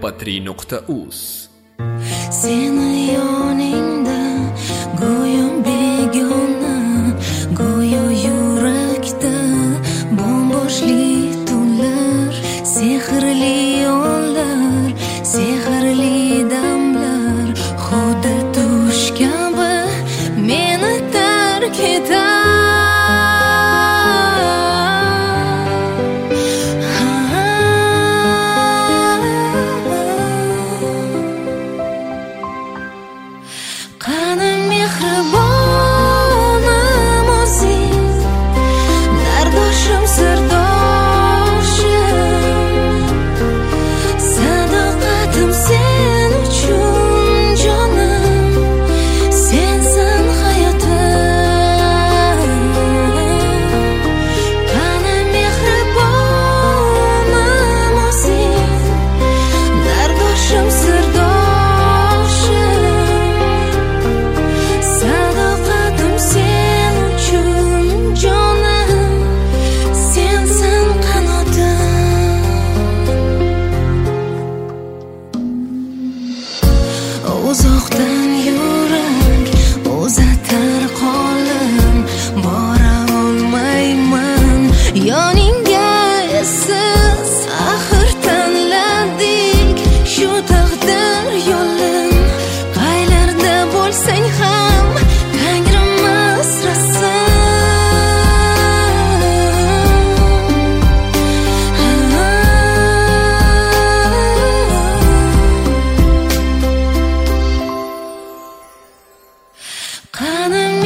mp3.uz. Seni yoningda go'yo begona, go'yo yurakda bomboshli tunlar, sehrli yollar, sehrli damlar, xuddi tush kabi meni tark etar. Qani mehribonim o'zing, dardoshim, sirdoshim, sadoqatim sen uchun jonim, sensan hayotim. Qani mehribonim o'zing, dardoshim, sirdoshim, sadoqatim sen uchun jonim, sensan qanotim. Uzoqdan yurak uzatar qo'lim, bora olmayman yoningga, esiz axir tanladik shu taqdir yo'lin. Qaylarda bo'lsang ham Tangrim asrasin. Qani